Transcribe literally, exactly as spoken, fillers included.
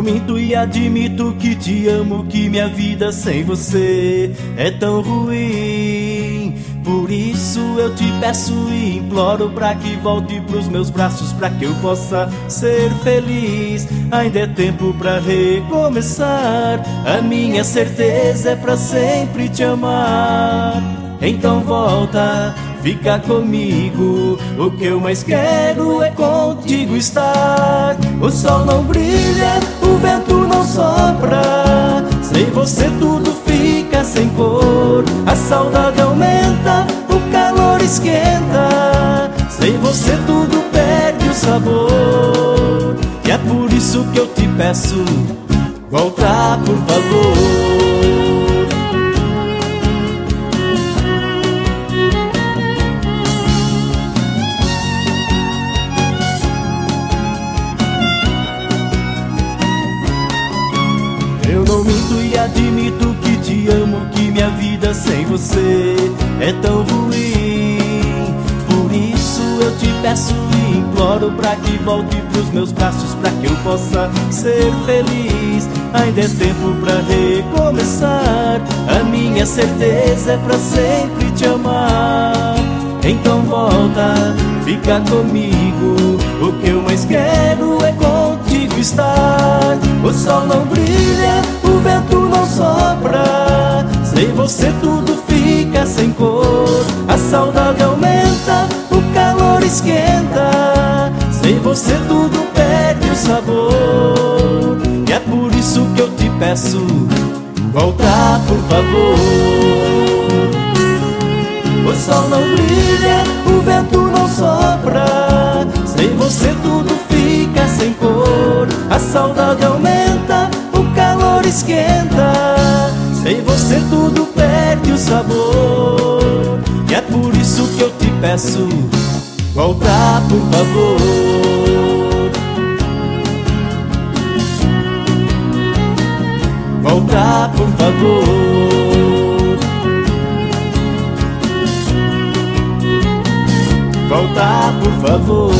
não minto e admito que te amo, que minha vida sem você é tão ruim. Por isso eu te peço e imploro pra que volte pros meus braços, pra que eu possa ser feliz. Ainda é tempo pra recomeçar, a minha certeza é pra sempre te amar. Então volta, fica comigo, o que eu mais quero é contigo estar. O sol não brilha, o vento não sopra, sem você tudo fica sem cor. A saudade aumenta, o calor esquenta, sem você tudo perde o sabor. E é por isso que eu te peço, volta por favor. Eu não minto e admito que te amo, que minha vida sem você é tão ruim. Por isso eu te peço e imploro pra que volte pros meus braços, pra que eu possa ser feliz. Ainda é tempo pra recomeçar, a minha certeza é pra sempre te amar. Então volta, fica comigo, o que eu mais quero é contigo estar. O sol não brilha, o vento não sopra, sem você tudo fica sem cor. A saudade aumenta, o calor esquenta, sem você tudo perde o sabor. E é por isso que eu te peço, volta por favor. O sol não brilha, o vento não sopra, sem você tudo fica sem cor. A saudade aumenta, o calor esquenta, sem você tudo perde o sabor. E é por isso que eu te peço, volta por favor. Volta por favor. Volta por favor.